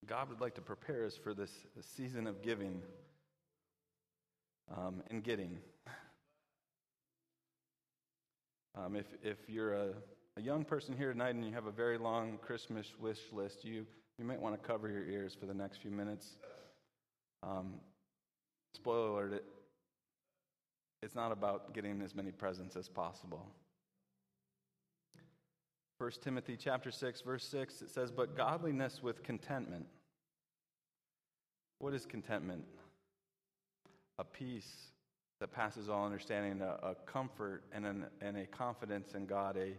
God would like to prepare us for this season of giving and getting. If you're a young person here tonight and you have a very long Christmas wish list, you might want to cover your ears for the next few minutes. Spoiler alert, it's not about getting as many presents as possible. 1 Timothy chapter 6, verse 6, it says, "But godliness with contentment." What is contentment? A peace that passes all understanding, a comfort and a confidence in God,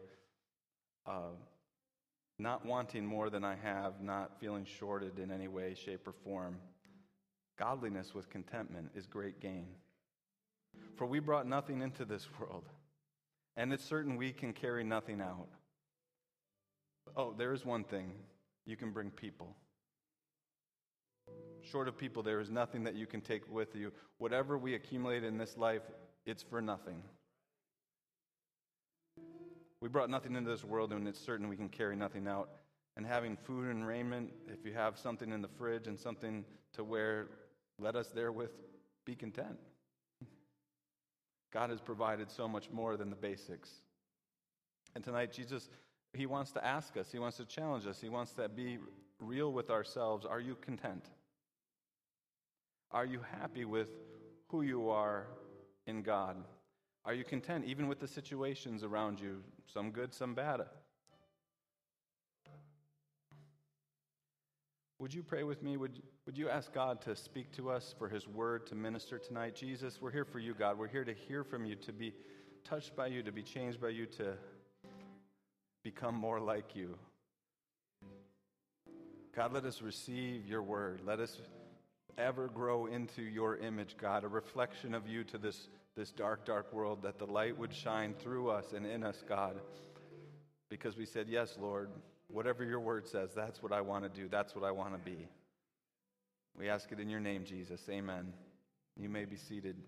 not wanting more than I have, not feeling shorted in any way, shape, or form. Godliness with contentment is great gain. For we brought nothing into this world, and it's certain we can carry nothing out. Oh, there is one thing. You can bring people. Short of people, there is nothing that you can take with you. Whatever we accumulate in this life, it's for nothing. We brought nothing into this world, and it's certain we can carry nothing out. And having food and raiment, if you have something in the fridge and something to wear, let us therewith be content. God has provided so much more than the basics. And tonight, Jesus, He wants to ask us, He wants to challenge us, He wants to be real with ourselves. Are you content? Are you happy with who you are in God? Are you content even with the situations around you, some good, some bad? Would you pray with me? Would you ask God to speak to us, for His word to minister tonight? Jesus, we're here for you, God. We're here to hear from you, to be touched by you, to be changed by you, to become more like you. God, let us receive your word. Let us ever grow into your image, God, a reflection of you to this dark, dark world, that the light would shine through us and in us, God, because we said, yes, Lord, whatever your word says, that's what I want to do. That's what I want to be. We ask it in your name, Jesus. Amen. You may be seated.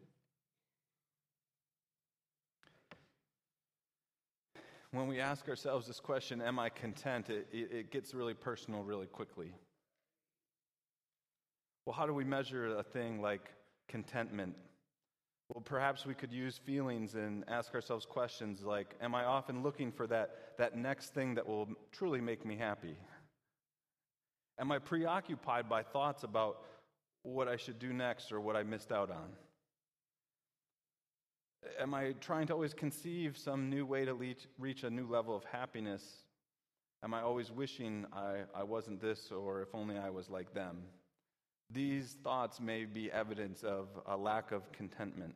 When we ask ourselves this question, am I content, it gets really personal really quickly. Well, how do we measure a thing like contentment? Well, perhaps we could use feelings and ask ourselves questions like, am I often looking for that next thing that will truly make me happy? Am I preoccupied by thoughts about what I should do next or what I missed out on? Am I trying to always conceive some new way to reach a new level of happiness? Am I always wishing I wasn't this, or if only I was like them? These thoughts may be evidence of a lack of contentment.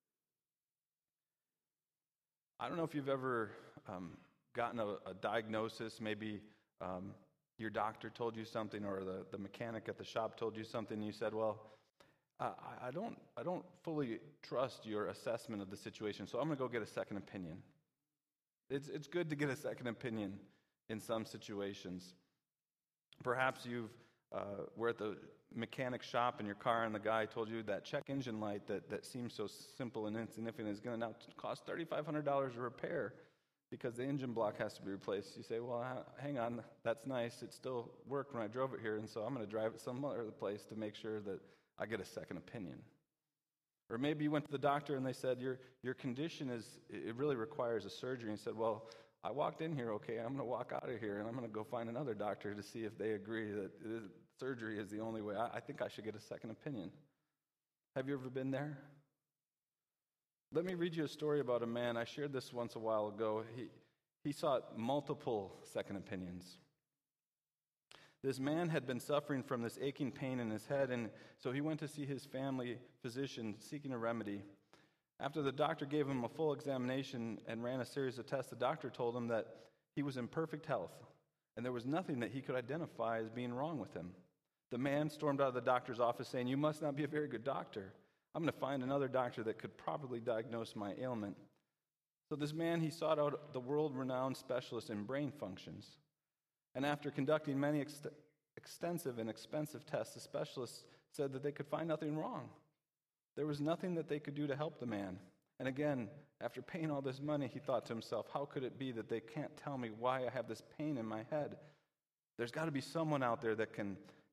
I don't know if you've ever gotten a diagnosis. Maybe your doctor told you something, or the mechanic at the shop told you something, and you said, well, I don't fully trust your assessment of the situation, so I'm going to go get a second opinion. It's good to get a second opinion in some situations. Perhaps you've were at the mechanic shop in your car, and the guy told you that check engine light that seems so simple and insignificant is going to now cost $3,500 to repair because the engine block has to be replaced. You say, well, hang on, that's nice. It still worked when I drove it here, and so I'm going to drive it some other place to make sure that I get a second opinion. Or maybe you went to the doctor and they said, your condition it really requires a surgery. And you said, well, I walked in here okay, I'm going to walk out of here and I'm going to go find another doctor to see if they agree that surgery is the only way. I think I should get a second opinion. Have you ever been there? Let me read you a story about a man. I shared this once a while ago. He sought multiple second opinions. This man had been suffering from this aching pain in his head, and so he went to see his family physician seeking a remedy. After the doctor gave him a full examination and ran a series of tests, the doctor told him that he was in perfect health, and there was nothing that he could identify as being wrong with him. The man stormed out of the doctor's office saying, "You must not be a very good doctor. I'm going to find another doctor that could properly diagnose my ailment." So this man, he sought out the world-renowned specialist in brain functions. And after conducting many extensive and expensive tests, the specialists said that they could find nothing wrong. There was nothing that they could do to help the man. And again, after paying all this money, he thought to himself, how could it be that they can't tell me why I have this pain in my head? There's got to be someone out there that can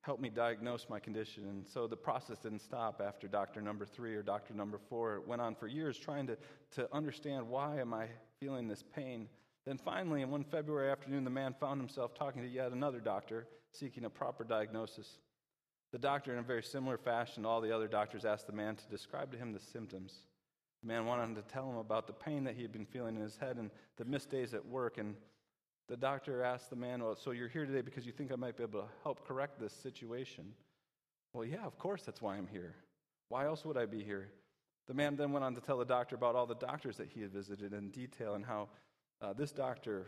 help me diagnose my condition. And so the process didn't stop after doctor number 3 or doctor number 4. It went on for years trying to understand, why am I feeling this pain? Then finally, in one February afternoon, the man found himself talking to yet another doctor, seeking a proper diagnosis. The doctor, in a very similar fashion to all the other doctors, asked the man to describe to him the symptoms. The man wanted him to tell him about the pain that he had been feeling in his head and the missed days at work. And the doctor asked the man, well, so you're here today because you think I might be able to help correct this situation? Well, yeah, of course, that's why I'm here. Why else would I be here? The man then went on to tell the doctor about all the doctors that he had visited in detail, and how this doctor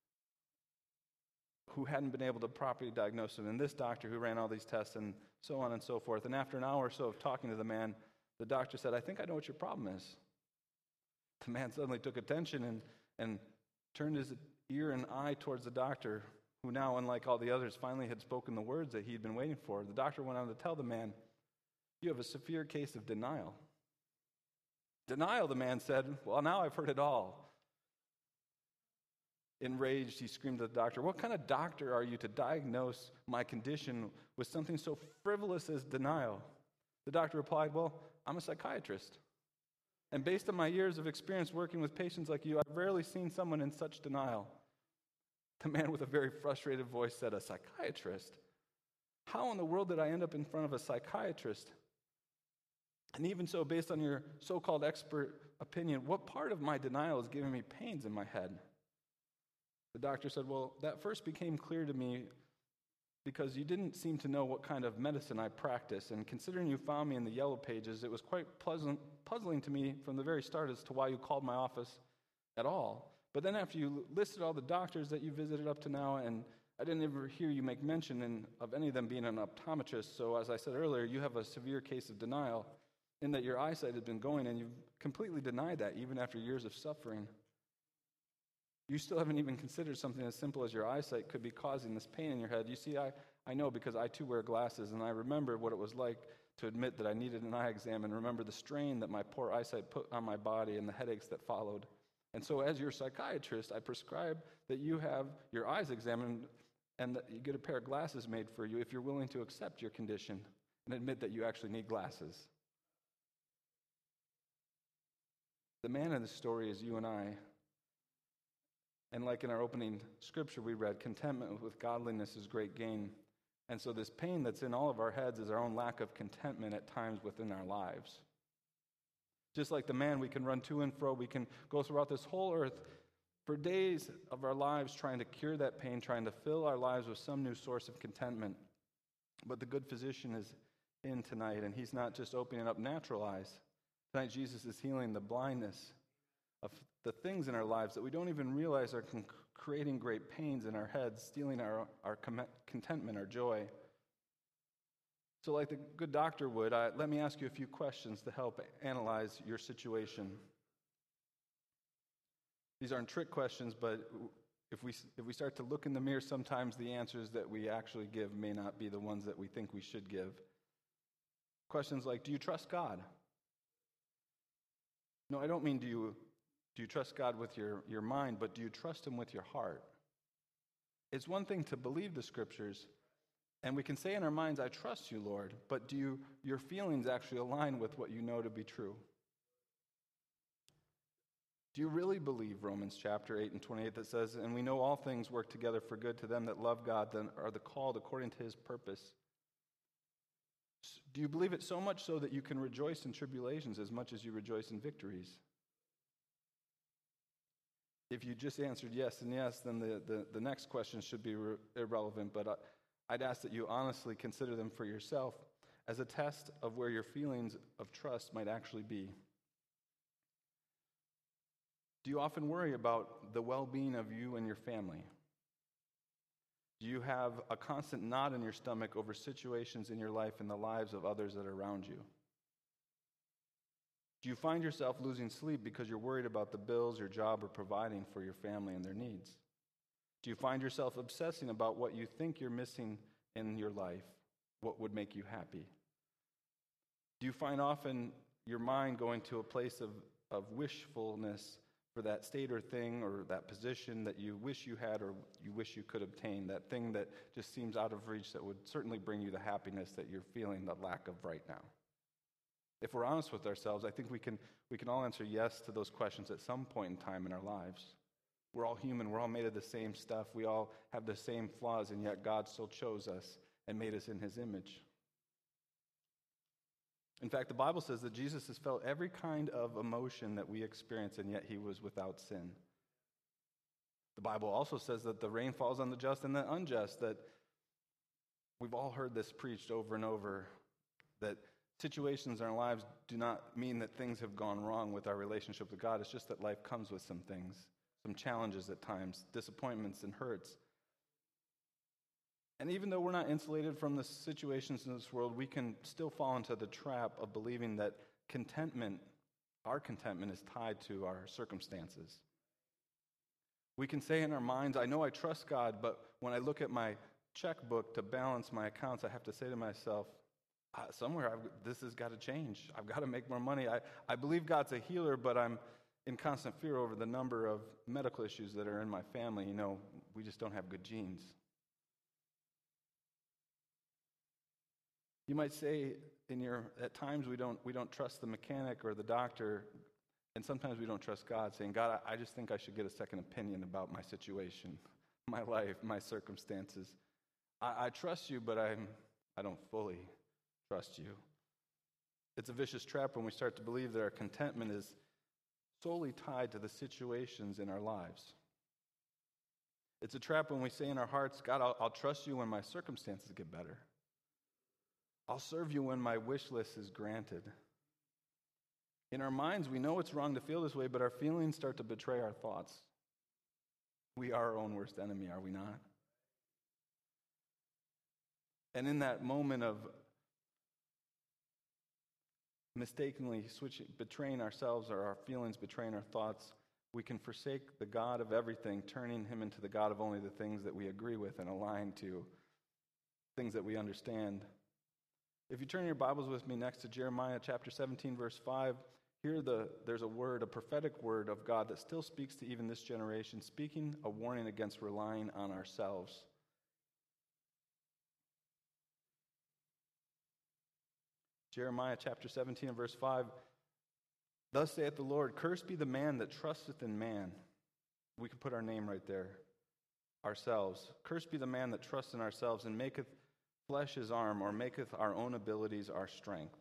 who hadn't been able to properly diagnose him, and this doctor who ran all these tests, and so on and so forth. And after an hour or so of talking to the man, the doctor said, I think I know what your problem is. The man suddenly took attention and turned his ear and eye towards the doctor, who now, unlike all the others, finally had spoken the words that he had been waiting for. The doctor went on to tell the man, you have a severe case of denial. Denial, the man said. Well, now I've heard it all. Enraged, he screamed at the doctor, what kind of doctor are you to diagnose my condition with something so frivolous as denial? The doctor replied, well, I'm a psychiatrist. And based on my years of experience working with patients like you, I've rarely seen someone in such denial. The man with a very frustrated voice said, a psychiatrist? How in the world did I end up in front of a psychiatrist? And even so, based on your so-called expert opinion, what part of my denial is giving me pains in my head? The doctor said, well, that first became clear to me because you didn't seem to know what kind of medicine I practice. And considering you found me in the yellow pages, it was quite puzzling to me from the very start as to why you called my office at all. But then after you listed all the doctors that you visited up to now, and I didn't ever hear you make mention of any of them being an optometrist. So as I said earlier, you have a severe case of denial in that your eyesight has been going, and you've completely denied that even after years of suffering. You still haven't even considered something as simple as your eyesight could be causing this pain in your head. You see, I know because I too wear glasses, and I remember what it was like to admit that I needed an eye exam and remember the strain that my poor eyesight put on my body and the headaches that followed. And so as your psychiatrist, I prescribe that you have your eyes examined and that you get a pair of glasses made for you if you're willing to accept your condition and admit that you actually need glasses. The man in this story is you and I. And like in our opening scripture we read, contentment with godliness is great gain. And so this pain that's in all of our heads is our own lack of contentment at times within our lives. Just like the man, we can run to and fro, we can go throughout this whole earth for days of our lives trying to cure that pain, trying to fill our lives with some new source of contentment. But the good physician is in tonight, and he's not just opening up natural eyes. Tonight Jesus is healing the blindness of the things in our lives that we don't even realize are creating great pains in our heads, stealing our contentment, our joy. So like the good doctor would, let me ask you a few questions to help analyze your situation. These aren't trick questions, but if we start to look in the mirror, sometimes the answers that we actually give may not be the ones that we think we should give. Questions like, do you trust God? No, I don't mean do you trust God with your mind, but do you trust Him with your heart? It's one thing to believe the Scriptures, and we can say in our minds, I trust you, Lord, but do your feelings actually align with what you know to be true? Do you really believe Romans chapter 8 and 28 that says, and we know all things work together for good to them that love God, that are the called according to His purpose? Do you believe it so much so that you can rejoice in tribulations as much as you rejoice in victories? If you just answered yes and yes, then the next question should be irrelevant, but I'd ask that you honestly consider them for yourself as a test of where your feelings of trust might actually be. Do you often worry about the well-being of you and your family? Do you have a constant knot in your stomach over situations in your life and the lives of others that are around you? Do you find yourself losing sleep because you're worried about the bills your job are providing for your family and their needs? Do you find yourself obsessing about what you think you're missing in your life, what would make you happy? Do you find often your mind going to a place of wishfulness for that state or thing or that position that you wish you had or you wish you could obtain, that thing that just seems out of reach that would certainly bring you the happiness that you're feeling the lack of right now? If we're honest with ourselves, I think we can all answer yes to those questions at some point in time in our lives. We're all human. We're all made of the same stuff. We all have the same flaws, and yet God still chose us and made us in his image. In fact, the Bible says that Jesus has felt every kind of emotion that we experience, and yet he was without sin. The Bible also says that the rain falls on the just and the unjust, that we've all heard this preached over and over, that situations in our lives do not mean that things have gone wrong with our relationship with God. It's just that life comes with some things, some challenges at times, disappointments and hurts. And even though we're not insulated from the situations in this world, we can still fall into the trap of believing that our contentment is tied to our circumstances. We can say in our minds, I know I trust God, but when I look at my checkbook to balance my accounts, I have to say to myself, this has got to change. I've got to make more money. I believe God's a healer, but I'm in constant fear over the number of medical issues that are in my family. We just don't have good genes. You might say at times we don't trust the mechanic or the doctor, and sometimes we don't trust God, saying, God, I just think I should get a second opinion about my situation, my life, my circumstances. I trust you, but I don't fully trust you. It's a vicious trap when we start to believe that our contentment is solely tied to the situations in our lives. It's a trap when we say in our hearts, God, I'll trust you when my circumstances get better. I'll serve you when my wish list is granted. In our minds, we know it's wrong to feel this way, but our feelings start to betray our thoughts. We are our own worst enemy, are we not? And in that moment of mistakenly betraying ourselves or our feelings betraying our thoughts, we can forsake the God of everything, turning him into the God of only the things that we agree with and align to, things that we understand. If you turn your Bibles with me next to Jeremiah chapter 17, verse 5, there's a prophetic word of God that still speaks to even this generation, speaking a warning against relying on ourselves. Jeremiah chapter 17 and verse 5, thus saith the Lord, cursed be the man that trusteth in man. We can put our name right there, ourselves. Cursed be the man that trusts in ourselves and maketh flesh his arm, or maketh our own abilities our strength.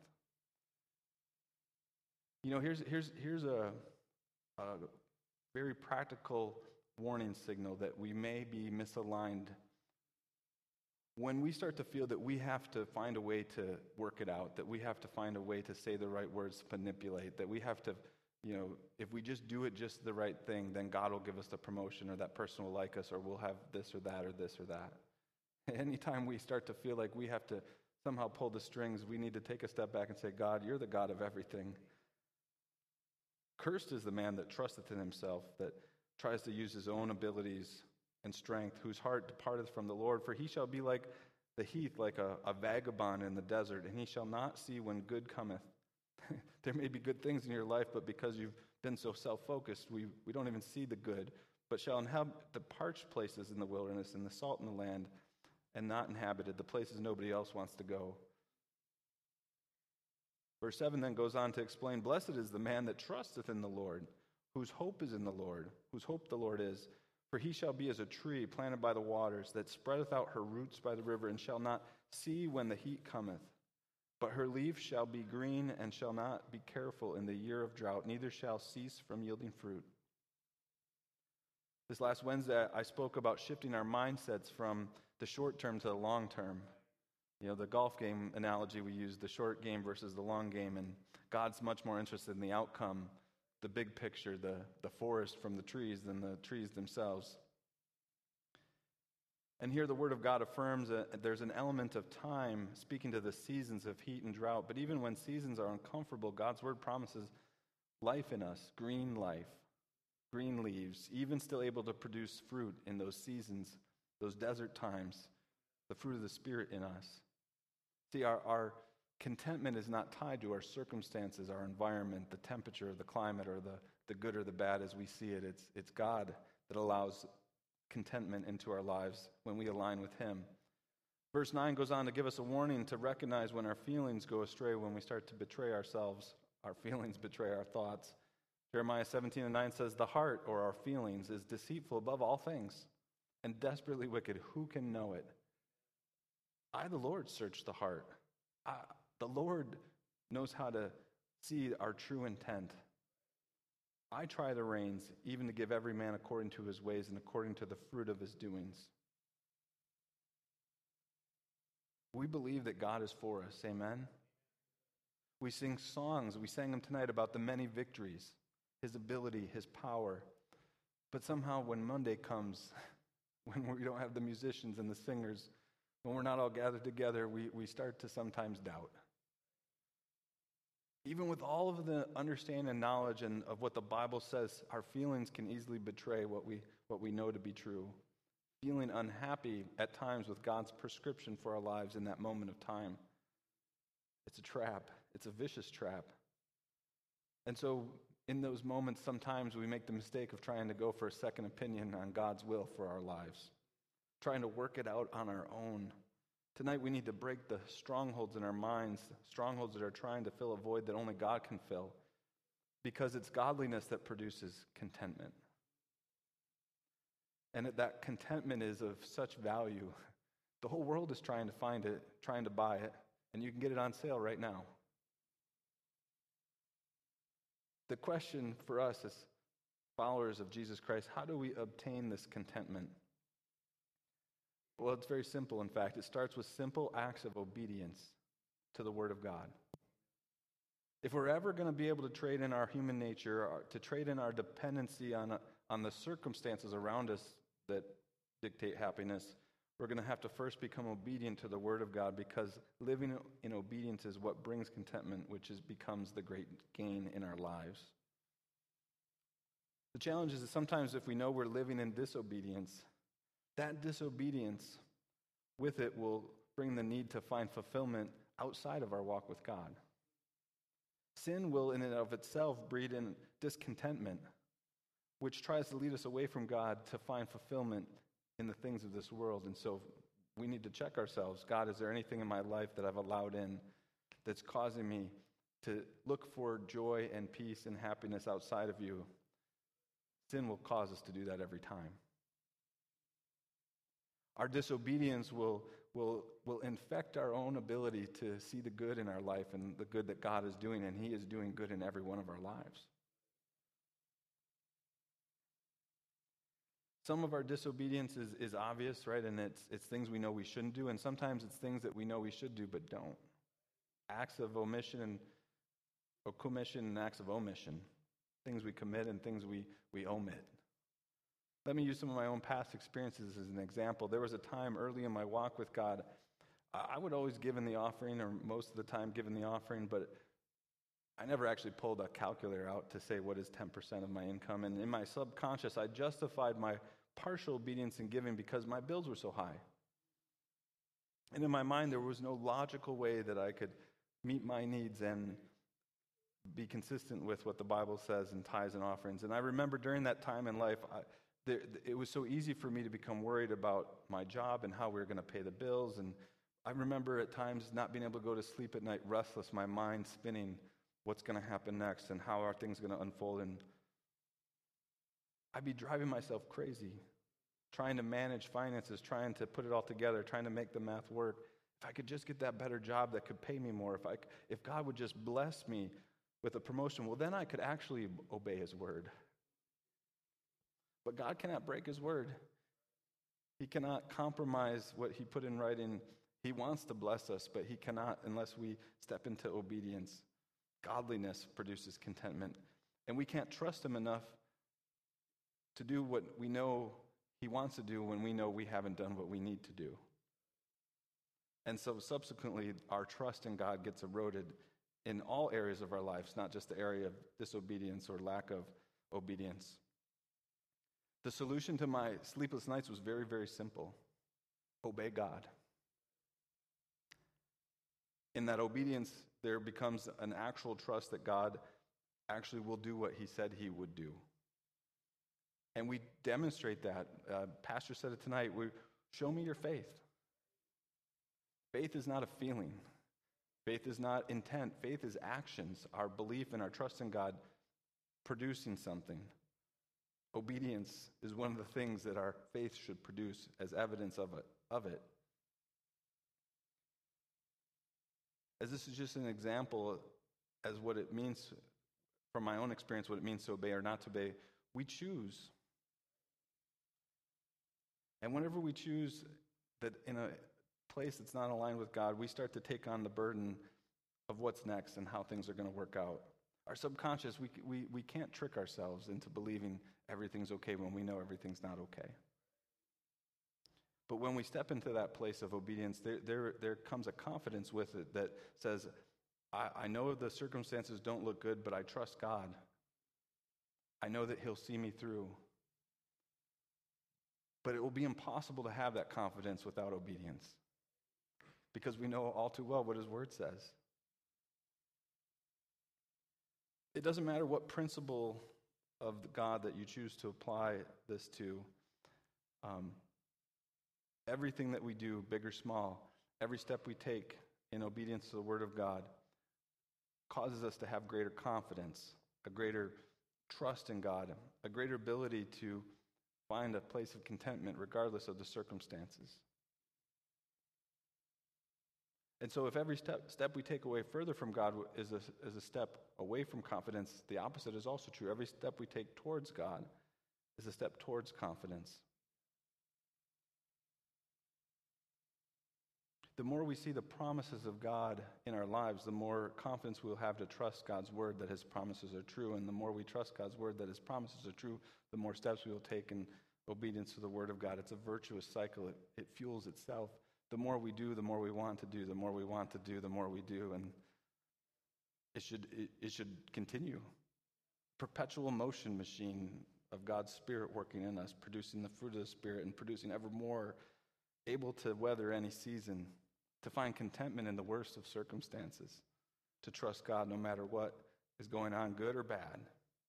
Here's a very practical warning signal that we may be misaligned. When we start to feel that we have to find a way to work it out, that we have to find a way to say the right words to manipulate, that we have to, if we just do it just the right thing, then God will give us the promotion, or that person will like us, or we'll have this or that or this or that. Anytime we start to feel like we have to somehow pull the strings, we need to take a step back and say, God, you're the God of everything. Cursed is the man that trusteth in himself, that tries to use his own abilities and strength, whose heart departeth from the Lord. For he shall be like the heath, like a vagabond in the desert, and he shall not see when good cometh. There may be good things in your life, but because you've been so self-focused, we don't even see the good, but shall inhabit the parched places in the wilderness and the salt in the land, and not inhabited, the places nobody else wants to go. Verse 7 then goes on to explain, blessed is the man that trusteth in the Lord, whose hope is in the Lord, whose hope the Lord is. For he shall be as a tree planted by the waters, that spreadeth out her roots by the river, and shall not see when the heat cometh. But her leaf shall be green, and shall not be careful in the year of drought, neither shall cease from yielding fruit. This last Wednesday, I spoke about shifting our mindsets from the short term to the long term. The golf game analogy we use, the short game versus the long game, and God's much more interested in the outcome, the big picture, the forest from the trees than the trees themselves. And here the Word of God affirms that there's an element of time speaking to the seasons of heat and drought, but even when seasons are uncomfortable, God's Word promises life in us, green life, green leaves, even still able to produce fruit in those seasons, those desert times, the fruit of the Spirit in us. See, our contentment is not tied to our circumstances, our environment, the temperature, the climate, or the the good or the bad as we see it. It's God that allows contentment into our lives when we align with Him. Verse 9 goes on to give us a warning to recognize when our feelings go astray, when we start to betray ourselves. Our feelings betray our thoughts. Jeremiah 17:9 says, "The heart," or our feelings, "is deceitful above all things and desperately wicked. Who can know it? I, the Lord, search the heart." The Lord knows how to see our true intent. I try the reins, even to give every man according to his ways and according to the fruit of his doings. We believe that God is for us. Amen? We sing songs. We sang them tonight about the many victories, His ability, His power. But somehow when Monday comes, when we don't have the musicians and the singers, when we're not all gathered together, we start to sometimes doubt. Even with all of the understanding and knowledge and of what the Bible says, our feelings can easily betray what we know to be true. Feeling unhappy at times with God's prescription for our lives in that moment of time. It's a trap. It's a vicious trap. And so in those moments, sometimes we make the mistake of trying to go for a second opinion on God's will for our lives, trying to work it out on our own. Tonight we need to break the strongholds in our minds, strongholds that are trying to fill a void that only God can fill, because it's godliness that produces contentment. And that contentment is of such value. The whole world is trying to find it, trying to buy it, and you can get it on sale right now. The question for us as followers of Jesus Christ, how do we obtain this contentment? Well, it's very simple, in fact. It starts with simple acts of obedience to the Word of God. If we're ever going to be able to trade in our human nature, or to trade in our dependency on the circumstances around us that dictate happiness, we're going to have to first become obedient to the Word of God, because living in obedience is what brings contentment, which becomes the great gain in our lives. The challenge is that sometimes if we know we're living in disobedience, that disobedience with it will bring the need to find fulfillment outside of our walk with God. Sin will in and of itself breed in discontentment, which tries to lead us away from God to find fulfillment in the things of this world. And so we need to check ourselves. God, is there anything in my life that I've allowed in that's causing me to look for joy and peace and happiness outside of you? Sin will cause us to do that every time. Our disobedience will infect our own ability to see the good in our life and the good that God is doing, and He is doing good in every one of our lives. Some of our disobedience is obvious, right? And it's things we know we shouldn't do, and sometimes it's things that we know we should do but don't. Acts of omission and or commission and acts of omission. Things we commit and things we omit. Let me use some of my own past experiences as an example. There was a time early in my walk with God, I would always give in the offering, or most of the time give in the offering, but I never actually pulled a calculator out to say what is 10% of my income. And in my subconscious, I justified my partial obedience in giving because my bills were so high. And in my mind, there was no logical way that I could meet my needs and be consistent with what the Bible says in tithes and offerings. And I remember during that time in life, it was so easy for me to become worried about my job and how we were going to pay the bills. And I remember at times not being able to go to sleep at night, restless, my mind spinning what's going to happen next and how are things going to unfold. And I'd be driving myself crazy, trying to manage finances, trying to put it all together, trying to make the math work. If I could just get that better job that could pay me more, if God would just bless me with a promotion, well, then I could actually obey His word. But God cannot break His word. He cannot compromise what He put in writing. He wants to bless us, but He cannot unless we step into obedience. Godliness produces contentment. And we can't trust Him enough to do what we know He wants to do when we know we haven't done what we need to do. And so subsequently, our trust in God gets eroded in all areas of our lives, not just the area of disobedience or lack of obedience. The solution to my sleepless nights was very, very simple. Obey God. In that obedience, there becomes an actual trust that God actually will do what he said he would do. And we demonstrate that. Pastor said it tonight. Show me your faith. Faith is not a feeling. Faith is not intent. Faith is actions, our belief and our trust in God producing something. Obedience is one of the things that our faith should produce as evidence of it. As this is just an example as what it means, from my own experience, what it means to obey or not to obey, we choose. And whenever we choose that in a place that's not aligned with God, we start to take on the burden of what's next and how things are going to work out. Our subconscious, we can't trick ourselves into believing everything's okay when we know everything's not okay. But when we step into that place of obedience, there comes a confidence with it that says, I know the circumstances don't look good, but I trust God. I know that He'll see me through. But it will be impossible to have that confidence without obedience, because we know all too well what His Word says. It doesn't matter what principle of God that you choose to apply this to. Everything that we do, big or small, every step we take in obedience to the Word of God causes us to have greater confidence, a greater trust in God, a greater ability to find a place of contentment regardless of the circumstances. And so if every step we take away further from God is a step away from confidence, the opposite is also true. Every step we take towards God is a step towards confidence. The more we see the promises of God in our lives, the more confidence we'll have to trust God's word that His promises are true. And the more we trust God's word that His promises are true, the more steps we will take in obedience to the word of God. It's a virtuous cycle. It fuels itself. The more we do, the more we want to do. The more we want to do, the more we do. And it should continue. Perpetual motion machine of God's Spirit working in us, producing the fruit of the Spirit and producing ever more, able to weather any season, to find contentment in the worst of circumstances, to trust God no matter what is going on, good or bad.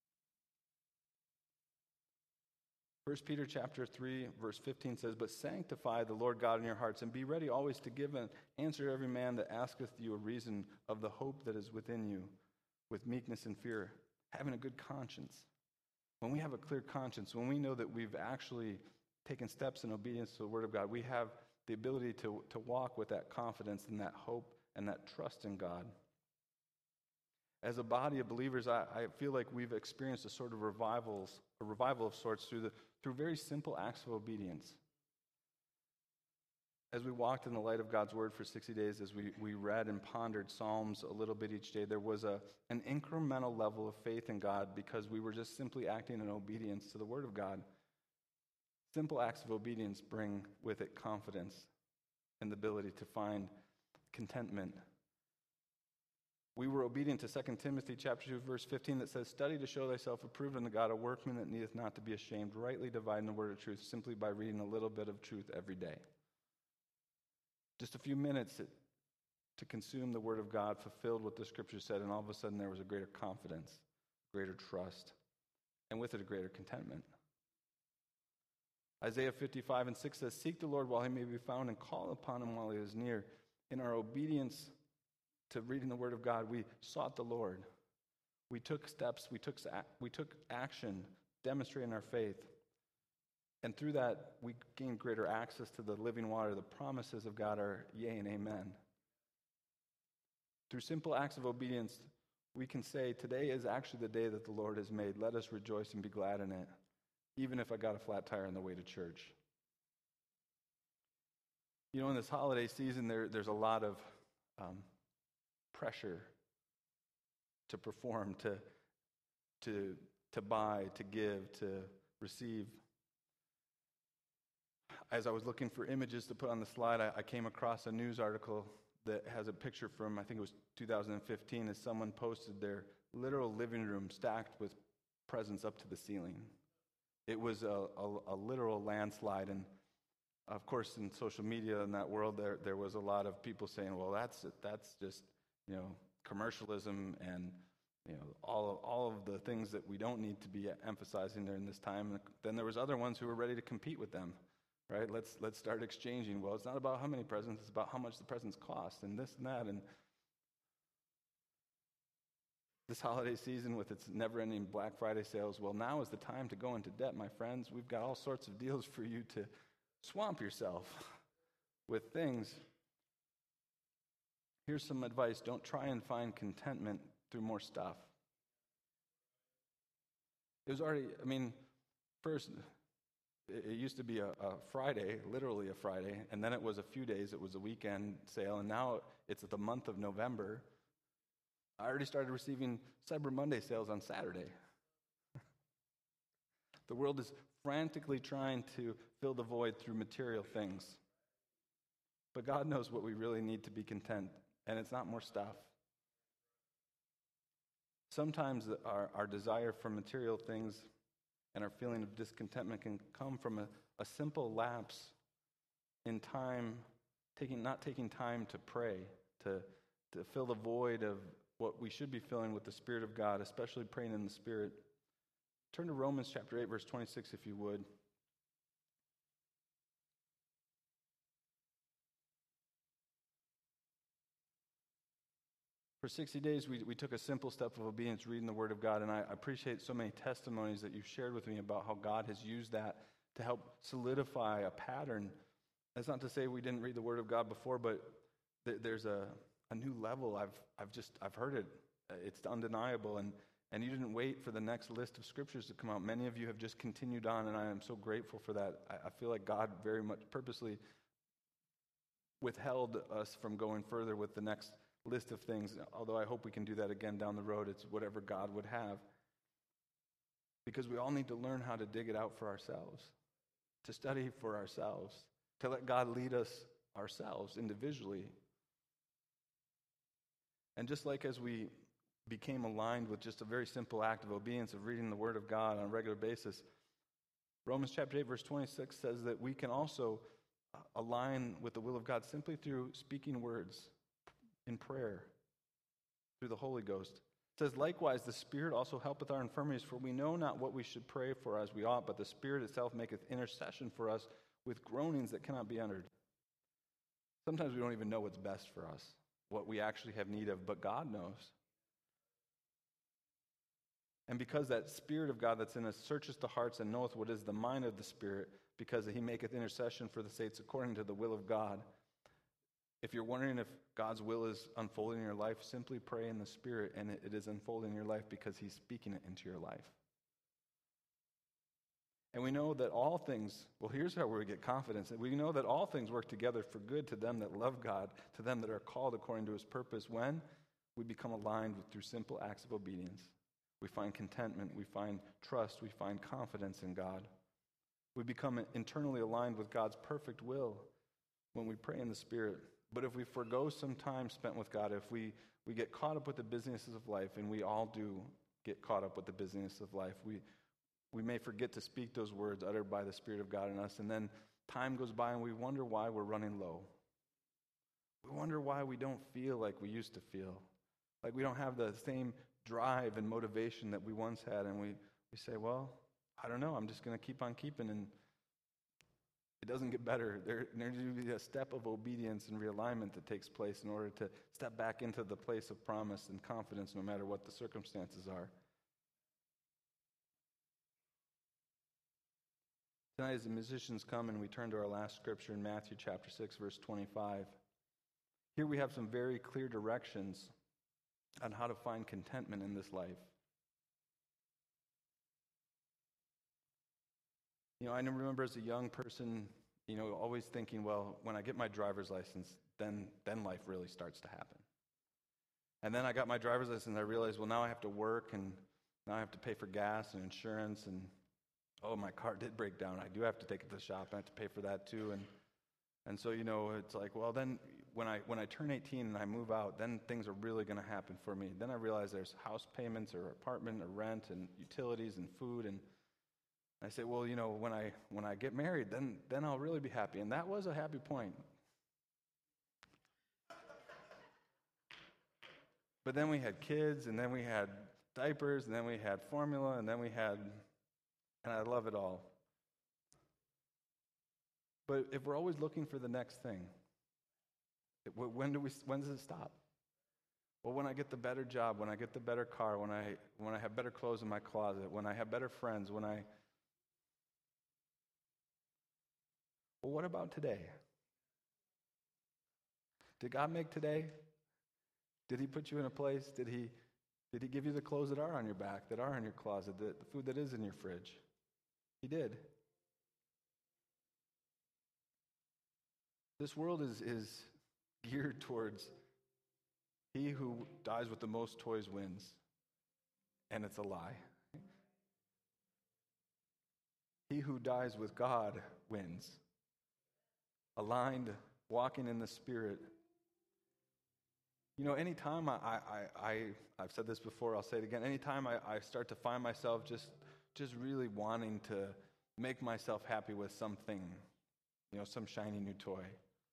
1 Peter chapter 3, verse 15 says, "But sanctify the Lord God in your hearts, and be ready always to give an answer to every man that asketh you a reason of the hope that is within you, with meekness and fear, having a good conscience." When we have a clear conscience, when we know that we've actually taken steps in obedience to the Word of God, we have the ability to walk with that confidence and that hope and that trust in God. As a body of believers, I feel like we've experienced a sort of revival of sorts through very simple acts of obedience. As we walked in the light of God's Word for 60 days, as we read and pondered Psalms a little bit each day, there was an incremental level of faith in God because we were just simply acting in obedience to the Word of God. Simple acts of obedience bring with it confidence and the ability to find contentment. We were obedient to 2 Timothy chapter 2, verse 15 that says, "Study to show thyself approved unto God, a workman that needeth not to be ashamed, rightly dividing the word of truth," simply by reading a little bit of truth every day. Just a few minutes to consume the Word of God fulfilled what the Scripture said, and all of a sudden there was a greater confidence, greater trust, and with it a greater contentment. Isaiah 55:6 says, "Seek the Lord while He may be found, and call upon Him while He is near." In our obedience to reading the Word of God, we sought the Lord. We took steps, we took action, demonstrating our faith. And through that, we gain greater access to the living water. The promises of God are yea and amen. Through simple acts of obedience, we can say, today is actually the day that the Lord has made. Let us rejoice and be glad in it, even if I got a flat tire on the way to church. You know, in this holiday season, there's a lot of pressure to perform, to buy, to give, to receive. As I was looking for images to put on the slide, I came across a news article that has a picture from, I think it was 2015, as someone posted their literal living room stacked with presents up to the ceiling. It was a literal landslide, and of course in social media in that world there was a lot of people saying, well, that's just, commercialism and all of the things that we don't need to be emphasizing during this time. And then there was other ones who were ready to compete with them, right? Let's start exchanging. Well, it's not about how many presents, it's about how much the presents cost, and this and that. And this holiday season with its never-ending Black Friday sales, well, now is the time to go into debt, my friends. We've got all sorts of deals for you to swamp yourself with things. Here's some advice. Don't try and find contentment through more stuff. It was already, first, it used to be a Friday, literally a Friday, and then it was a few days, it was a weekend sale, and now it's the month of November. I already started receiving Cyber Monday sales on Saturday. The world is frantically trying to fill the void through material things. But God knows what we really need to be content, and it's not more stuff. Sometimes our desire for material things and our feeling of discontentment can come from a simple lapse in time, not taking time to pray, to fill the void of what we should be filling with the Spirit of God, especially praying in the Spirit. Turn to Romans chapter 8, verse 26, if you would. For 60 days, we took a simple step of obedience, reading the Word of God, and I appreciate so many testimonies that you've shared with me about how God has used that to help solidify a pattern. That's not to say we didn't read the Word of God before, but there's a new level. I've heard it. It's undeniable, and you didn't wait for the next list of scriptures to come out. Many of you have just continued on, and I am so grateful for that. I feel like God very much purposely withheld us from going further with the next list of things, although I hope we can do that again down the road. It's whatever God would have. Because we all need to learn how to dig it out for ourselves, to study for ourselves, to let God lead us ourselves individually. And just like as we became aligned with just a very simple act of obedience of reading the Word of God on a regular basis, Romans chapter 8, verse 26 says that we can also align with the will of God simply through speaking words in prayer through the Holy Ghost. It says, likewise, the Spirit also helpeth our infirmities, for we know not what we should pray for as we ought, but the Spirit itself maketh intercession for us with groanings that cannot be uttered. Sometimes we don't even know what's best for us, what we actually have need of, but God knows. And because that Spirit of God that's in us searches the hearts and knoweth what is the mind of the Spirit, because he maketh intercession for the saints according to the will of God. If you're wondering if God's will is unfolding in your life, simply pray in the Spirit, and it is unfolding in your life because he's speaking it into your life. And we know that all things, well, here's how we get confidence. We know that all things work together for good to them that love God, to them that are called according to his purpose, when we become aligned through simple acts of obedience. We find contentment, we find trust, we find confidence in God. We become internally aligned with God's perfect will when we pray in the Spirit. But if we forgo some time spent with God, if we get caught up with the businesses of life, and we all do get caught up with the business of life, we may forget to speak those words uttered by the Spirit of God in us, and then time goes by and we wonder why we're running low. We wonder why we don't feel like we used to feel, like we don't have the same drive and motivation that we once had, and we say, well, I don't know, I'm just going to keep on keeping, and it doesn't get better. There needs to be a step of obedience and realignment that takes place in order to step back into the place of promise and confidence no matter what the circumstances are. Tonight as the musicians come and we turn to our last scripture in Matthew chapter 6, verse 25. Here we have some very clear directions on how to find contentment in this life. I remember as a young person, always thinking, well, when I get my driver's license, then life really starts to happen. And then I got my driver's license and I realized, well, now I have to work and now I have to pay for gas and insurance and, oh, my car did break down. I do have to take it to the shop. I have to pay for that too. And so, it's like, well, then when I turn 18 and I move out, then things are really going to happen for me. Then I realize there's house payments or apartment or rent and utilities and food, and I say, well, when I get married, then I'll really be happy. And that was a happy point. But then we had kids, and then we had diapers, and then we had formula, and then we had, and I love it all. But if we're always looking for the next thing, when does it stop? Well, when I get the better job, when I get the better car, when I have better clothes in my closet, when I have better friends, well, what about today? Did God make today? Did he put you in a place? Did he give you the clothes that are on your back, that are in your closet, the food that is in your fridge? He did. This world is geared towards he who dies with the most toys wins. And it's a lie. He who dies with God wins. Aligned, walking in the Spirit. You know, anytime I've said this before, I'll say it again. Anytime I start to find myself just really wanting to make myself happy with something, some shiny new toy,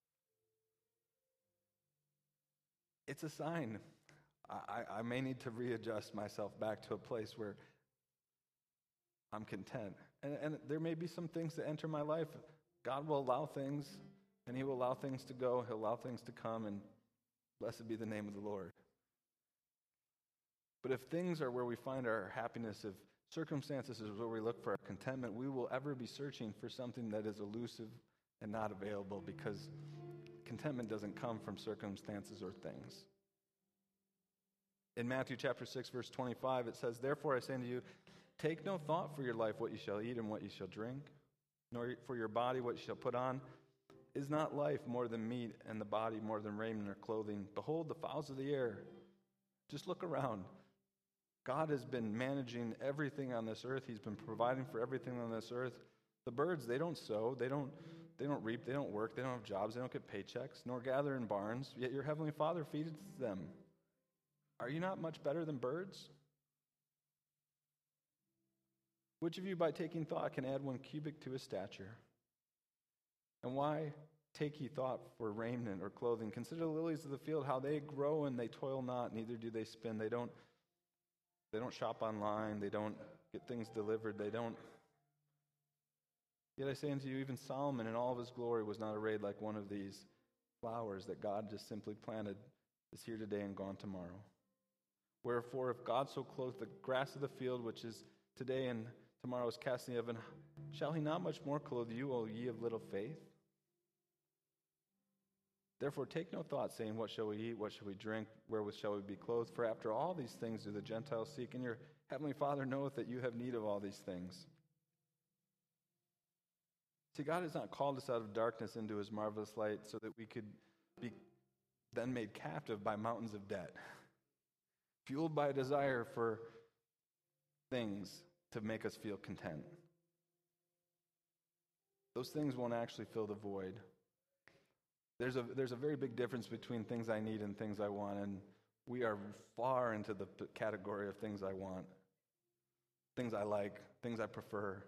it's a sign. I may need to readjust myself back to a place where I'm content. And there may be some things that enter my life. God will allow things, and he will allow things to go. He'll allow things to come, and blessed be the name of the Lord. But if things are where we find our happiness, if circumstances is where we look for our contentment, we will ever be searching for something that is elusive and not available, because contentment doesn't come from circumstances or things. In Matthew chapter 6, verse 25, it says, "Therefore I say unto you, take no thought for your life, what you shall eat and what you shall drink, nor for your body what you shall put on. Is not life more than meat, and the body more than raiment or clothing? Behold, the fowls of the air." Just look around. God has been managing everything on this earth. He's been providing for everything on this earth. The birds, they don't sow, they don't reap, they don't work, they don't have jobs, they don't get paychecks, nor gather in barns, yet your heavenly Father feeds them. Are you not much better than birds? Which of you, by taking thought, can add 1 cubit to his stature? And why take ye thought for raiment or clothing? Consider the lilies of the field, how they grow, and they toil not, neither do they spin. They don't shop online, they don't get things delivered, they don't. Yet I say unto you, even Solomon in all of his glory was not arrayed like one of these flowers that God just simply planted, is here today and gone tomorrow. Wherefore, if God so clothed the grass of the field, which is today and tomorrow is cast in the oven, shall he not much more clothe you, O ye of little faith? Therefore take no thought, saying, what shall we eat, what shall we drink, wherewith shall we be clothed? For after all these things do the Gentiles seek, and your heavenly Father knoweth that you have need of all these things. See, God has not called us out of darkness into his marvelous light so that we could be then made captive by mountains of debt, fueled by a desire for things to make us feel content. Those things won't actually fill the void. There's a very big difference between things I need and things I want, and we are far into the category of things I want, things I like, things I prefer.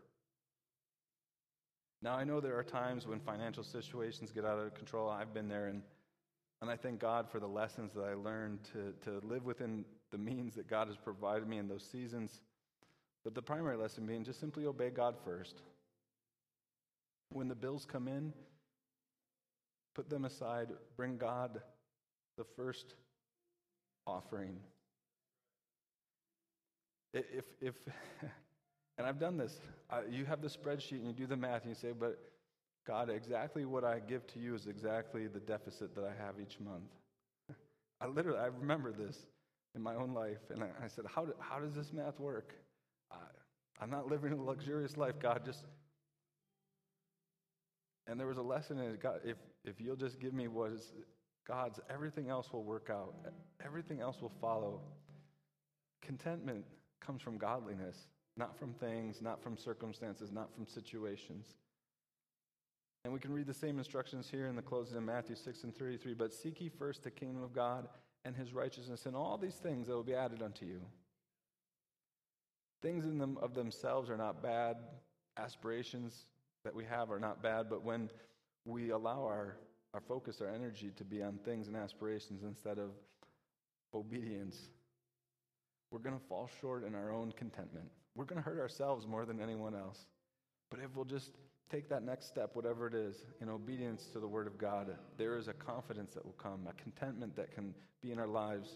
Now, I know there are times when financial situations get out of control. I've been there, and I thank God for the lessons that I learned to live within the means that God has provided me in those seasons. But the primary lesson being just simply obey God first. When the bills come in, put them aside. Bring God the first offering. If and I've done this. You have the spreadsheet and you do the math and you say, but God, exactly what I give to you is exactly the deficit that I have each month. I remember this in my own life, and I said, how does this math work? I'm not living a luxurious life, God. And there was a lesson in it. God, if you'll just give me what is God's, everything else will work out. Everything else will follow. Contentment comes from godliness, not from things, not from circumstances, not from situations. And we can read the same instructions here in the closing of Matthew 6:33. But seek ye first the kingdom of God and his righteousness, and all these things that will be added unto you. Things in them of themselves are not bad. Aspirations that we have are not bad. But when we allow our focus, our energy to be on things and aspirations instead of obedience, We're going to fall short in our own contentment. We're going to hurt ourselves more than anyone else. But if we'll just take that next step, whatever it is, in obedience to the Word of God, there is a confidence that will come, a contentment that can be in our lives,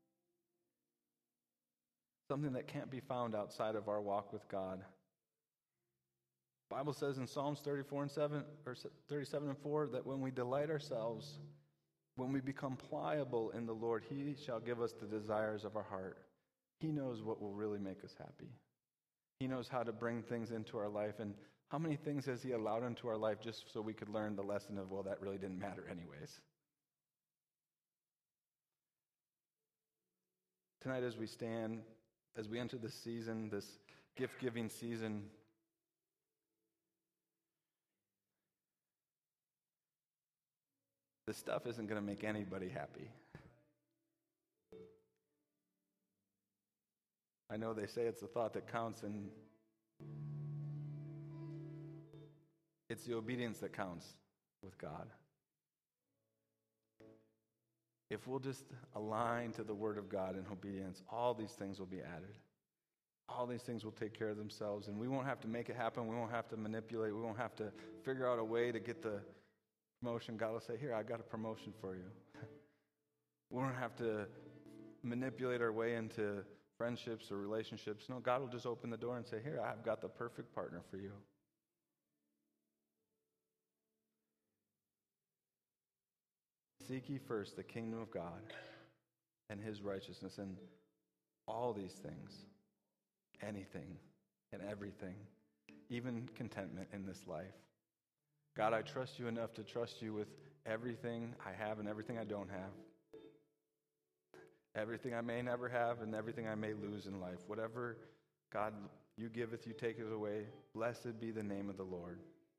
something that can't be found outside of our walk with God. The Bible says in Psalms 37 and 4 that when we delight ourselves, when we become pliable in the Lord, He shall give us the desires of our heart. He knows what will really make us happy. He knows how to bring things into our life. And how many things has He allowed into our life just so we could learn the lesson of, well, that really didn't matter anyways. Tonight as we stand, as we enter this season, this gift-giving season, this stuff isn't going to make anybody happy. I know they say it's the thought that counts, and it's the obedience that counts with God. If we'll just align to the Word of God in obedience, all these things will be added. All these things will take care of themselves, and we won't have to make it happen. We won't have to manipulate. We won't have to figure out a way to get the promotion. God will say, here, I got a promotion for you. We won't have to manipulate our way into friendships or relationships. No, God will just open the door and say, here, I've got the perfect partner for you. Seek ye first the kingdom of God and His righteousness, and all these things, anything and everything, even contentment in this life. God, I trust you enough to trust you with everything I have and everything I don't have. Everything I may never have and everything I may lose in life. Whatever, God, you giveth, you taketh away. Blessed be the name of the Lord.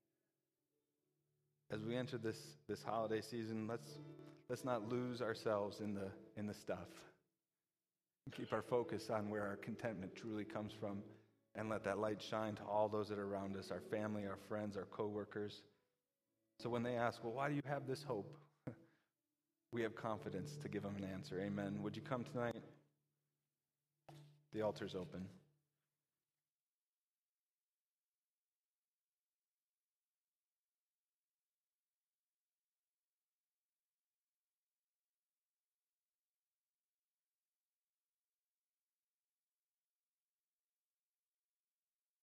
As we enter this holiday season, let's not lose ourselves in the stuff. Keep our focus on where our contentment truly comes from, and let that light shine to all those that are around us, our family, our friends, our coworkers. So when they ask, well, why do you have this hope? We have confidence to give them an answer. Amen. Would you come tonight? The altar's open.